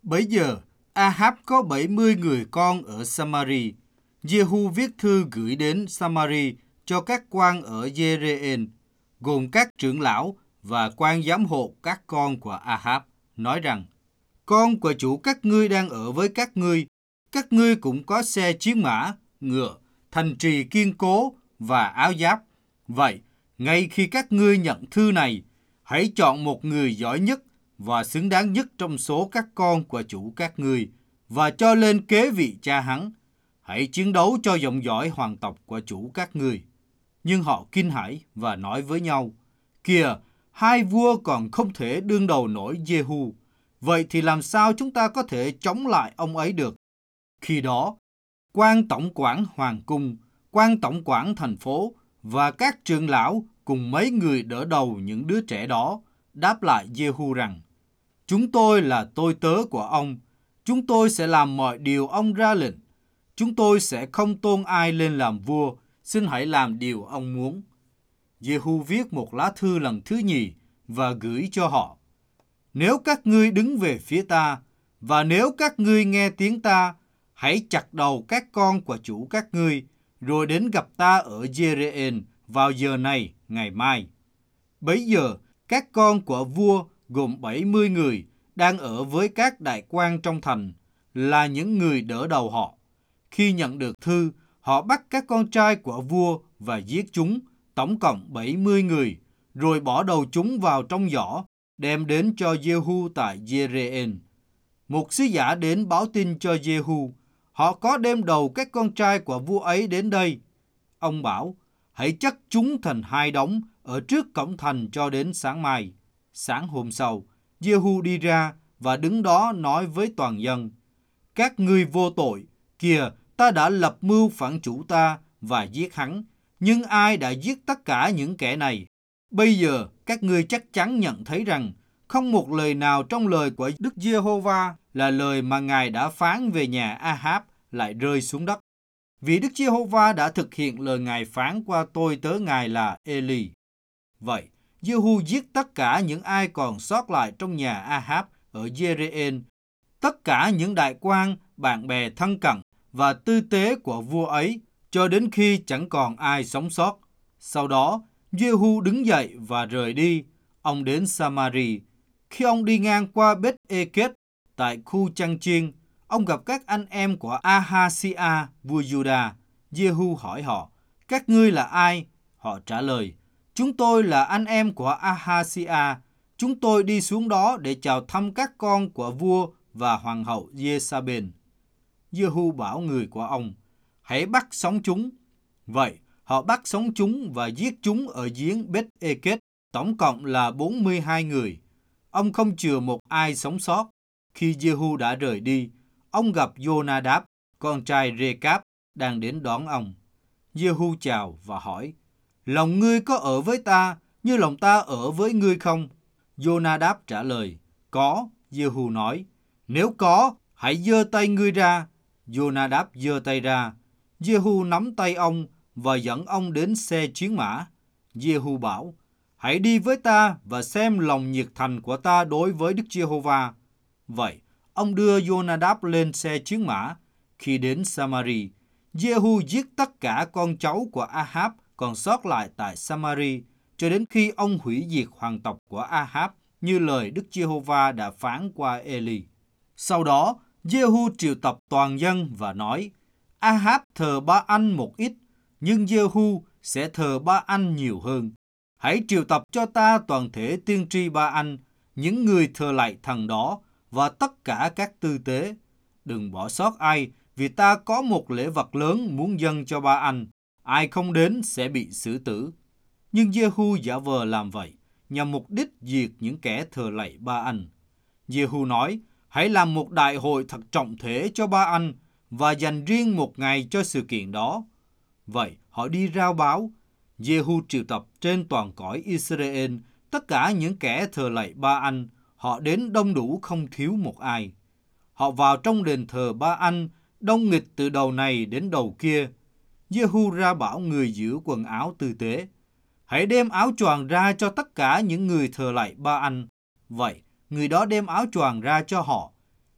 Bấy giờ, Ahab có 70 người con ở Samari. Jehu viết thư gửi đến Samari cho các quan ở Jezreel, gồm các trưởng lão và quan giám hộ các con của Ahab, nói rằng: Con của chủ các ngươi đang ở với các ngươi cũng có xe chiến mã, ngựa, thành trì kiên cố và áo giáp. Vậy, ngay khi các ngươi nhận thư này, hãy chọn một người giỏi nhất và xứng đáng nhất trong số các con của chủ các ngươi và cho lên kế vị cha hắn. Hãy chiến đấu cho dòng dõi hoàng tộc của chủ các ngươi. Nhưng họ kinh hãi và nói với nhau: Kìa, hai vua còn không thể đương đầu nổi Jehu. Vậy thì làm sao chúng ta có thể chống lại ông ấy được? Khi đó, quan tổng quản hoàng cung, quan tổng quản thành phố và các trưởng lão cùng mấy người đỡ đầu những đứa trẻ đó đáp lại Jehu rằng: Chúng tôi là tôi tớ của ông. Chúng tôi sẽ làm mọi điều ông ra lệnh. Chúng tôi sẽ không tôn ai lên làm vua. Xin hãy làm điều ông muốn. Jehu viết một lá thư lần thứ nhì và gửi cho họ: Nếu các ngươi đứng về phía ta, và nếu các ngươi nghe tiếng ta, hãy chặt đầu các con của chủ các ngươi, rồi đến gặp ta ở Jezreel vào giờ này ngày mai. Bấy giờ, các con của vua gồm 70 người đang ở với các đại quan trong thành, là những người đỡ đầu họ. Khi nhận được thư, họ bắt các con trai của vua và giết chúng, tổng cộng 70 người, rồi bỏ đầu chúng vào trong giỏ, đem đến cho Jehu tại Jezreel. Một sứ giả đến báo tin cho Jehu: Họ có đem đầu các con trai của vua ấy đến đây. Ông bảo: Hãy chất chúng thành hai đống ở trước cổng thành cho đến sáng mai. Sáng hôm sau, Jehu đi ra và đứng đó nói với toàn dân: Các ngươi vô tội, kìa, ta đã lập mưu phản chủ ta và giết hắn. Nhưng ai đã giết tất cả những kẻ này? Bây giờ các ngươi chắc chắn nhận thấy rằng không một lời nào trong lời của Đức Giê-hô-va là lời mà Ngài đã phán về nhà Ahab lại rơi xuống đất. Vì Đức Giê-hô-va đã thực hiện lời Ngài phán qua tôi tớ Ngài là Eli. Vậy, Jehu giết tất cả những ai còn sót lại trong nhà Ahab ở Jezreel, tất cả những đại quan, bạn bè thân cận và tư tế của vua ấy, cho đến khi chẳng còn ai sống sót. Sau đó, Jehu đứng dậy và rời đi. Ông đến Samari. Khi ông đi ngang qua Beth-ê-kết tại khu chăn chiên, ông gặp các anh em của Ahasia, vua Juda. Jehu hỏi họ: Các ngươi là ai? Họ trả lời: Chúng tôi là anh em của Ahasia. Chúng tôi đi xuống đó để chào thăm các con của vua và hoàng hậu Jezabel. Jehu bảo người của ông: Hãy bắt sống chúng. Vậy, họ bắt sống chúng và giết chúng ở giếng Beth-ê-kết, tổng cộng là 42 người. Ông không chừa một ai sống sót. Khi Jehu đã rời đi, ông gặp Jonadab, con trai Rê-cáp, đang đến đón ông. Jehu chào và hỏi: Lòng ngươi có ở với ta như lòng ta ở với ngươi không? Jonadab trả lời: Có. Jehu nói: Nếu có, hãy giơ tay ngươi ra. Jonadab giơ tay ra. Jehu nắm tay ông và dẫn ông đến xe chiến mã. Jehu bảo: Hãy đi với ta và xem lòng nhiệt thành của ta đối với Đức Giê-hô-va. Vậy, ông đưa Jonadab lên xe chiến mã. Khi đến Samari, Jehu giết tất cả con cháu của Ahab còn sót lại tại Samari, cho đến khi ông hủy diệt hoàng tộc của Ahab, như lời Đức Giê-hô-va đã phán qua Eli. Sau đó, Jehu triệu tập toàn dân và nói: Ahab thờ Ba-anh một ít, nhưng Jehu sẽ thờ Ba-anh nhiều hơn. Hãy triệu tập cho ta toàn thể tiên tri Ba-anh, những người thờ lạy thần đó và tất cả các tư tế. Đừng bỏ sót ai, vì ta có một lễ vật lớn muốn dâng cho Ba-anh. Ai không đến sẽ bị xử tử. Nhưng Jehu giả vờ làm vậy, nhằm mục đích diệt những kẻ thờ lạy Ba-anh. Jehu nói: Hãy làm một đại hội thật trọng thể cho Ba-anh và dành riêng một ngày cho sự kiện đó. Vậy họ đi rao báo. Jehu triệu tập trên toàn cõi Israel tất cả những kẻ thờ lạy Ba-anh. Họ đến đông đủ không thiếu một ai. Họ vào trong đền thờ Ba-anh, đông nghịch từ đầu này đến đầu kia. Jehu ra bảo người giữ quần áo tư tế: Hãy đem áo choàng ra cho tất cả những người thờ lạy Ba-anh. Vậy, người đó đem áo choàng ra cho họ.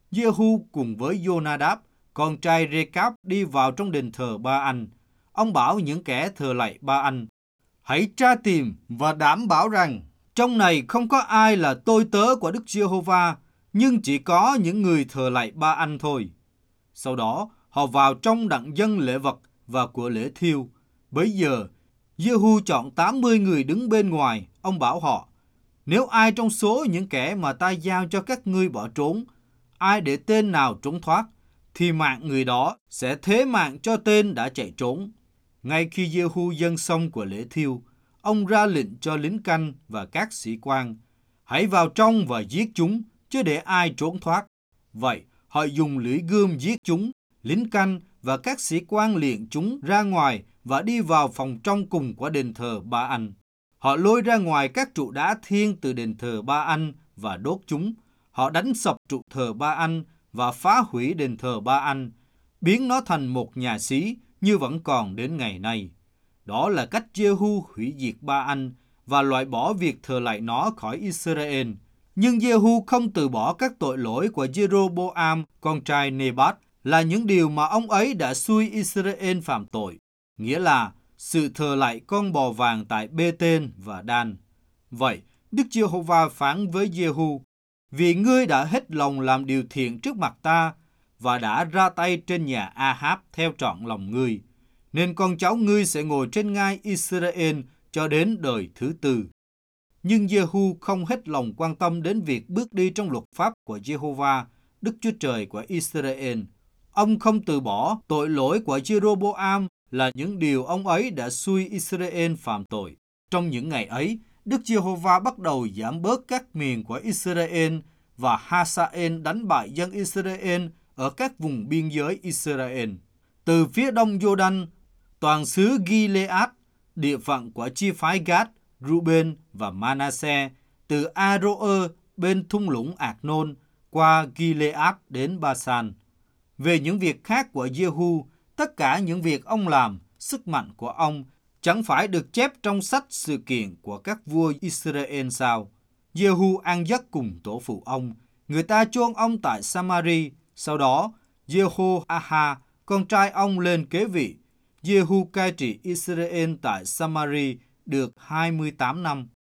Giê-hu cùng với Jonadab, con trai Rê-cáp đi vào trong đền thờ Ba-anh. Ông bảo những kẻ thờ lạy Ba-anh: hãy tra tìm và đảm bảo rằng trong này không có ai là tôi tớ của Đức Giê-hô-va, nhưng chỉ có những người thờ lạy Ba-anh thôi. Sau đó, họ vào trong đặng dâng lễ vật và của lễ thiêu. Bấy giờ, Giê-hu chọn 80 người đứng bên ngoài. Ông bảo họ: nếu ai trong số những kẻ mà ta giao cho các ngươi bỏ trốn, ai để tên nào trốn thoát, thì mạng người đó sẽ thế mạng cho tên đã chạy trốn. Ngay khi Giê-hu dâng xong của lễ thiêu, ông ra lệnh cho lính canh và các sĩ quan: hãy vào trong và giết chúng, chứ để ai trốn thoát. Vậy, họ dùng lưỡi gươm giết chúng. Lính canh và các sĩ quan liền chúng ra ngoài và đi vào phòng trong cùng của đền thờ Ba-anh. Họ lôi ra ngoài các trụ đá thiêng từ đền thờ Ba-anh và đốt chúng. Họ đánh sập trụ thờ Ba-anh và phá hủy đền thờ Ba-anh, biến nó thành một nhà xí như vẫn còn đến ngày nay. Đó là cách Giê-hu hủy diệt Ba-anh và loại bỏ việc thờ lạy nó khỏi Israel. Nhưng Giê-hu không từ bỏ các tội lỗi của Giê-rô-bô-am, con trai Nê-bát, là những điều mà ông ấy đã xui Israel phạm tội, nghĩa là sự thờ lạy con bò vàng tại Bê-tên và Đan. Vậy, Đức Giê-hô-va phán với Giê-hu: vì ngươi đã hết lòng làm điều thiện trước mặt ta và đã ra tay trên nhà A-háp theo trọn lòng ngươi, nên con cháu ngươi sẽ ngồi trên ngai Israel cho đến đời thứ tư. Nhưng Giê-hu không hết lòng quan tâm đến việc bước đi trong luật pháp của Giê-hô-va, Đức Chúa Trời của Israel. Ông không từ bỏ tội lỗi của Giê-rô-bô-am là những điều ông ấy đã xui Israel phạm tội. Trong những ngày ấy, Đức Giê-hô-va bắt đầu giảm bớt các miền của Israel và Ha-sa-en đánh bại dân Israel ở các vùng biên giới Israel. Từ phía đông Giô-đanh, toàn xứ Gi-lê-át, địa phận của chi phái Gad, Ruben và Ma-na-se, từ A-rô-ơ bên thung lũng Ạc-nôn qua Gi-lê-át đến Ba-san. Về những việc khác của Giê-hu, tất cả những việc ông làm, sức mạnh của ông, chẳng phải được chép trong sách sự kiện của các vua Israel sao? Giê-hu ăn giấc cùng tổ phụ ông. Người ta chôn ông tại Samari. Sau đó, Giê-hô-a-ha, con trai ông lên kế vị. Giê-hu cai trị Israel tại Samari được 28 năm.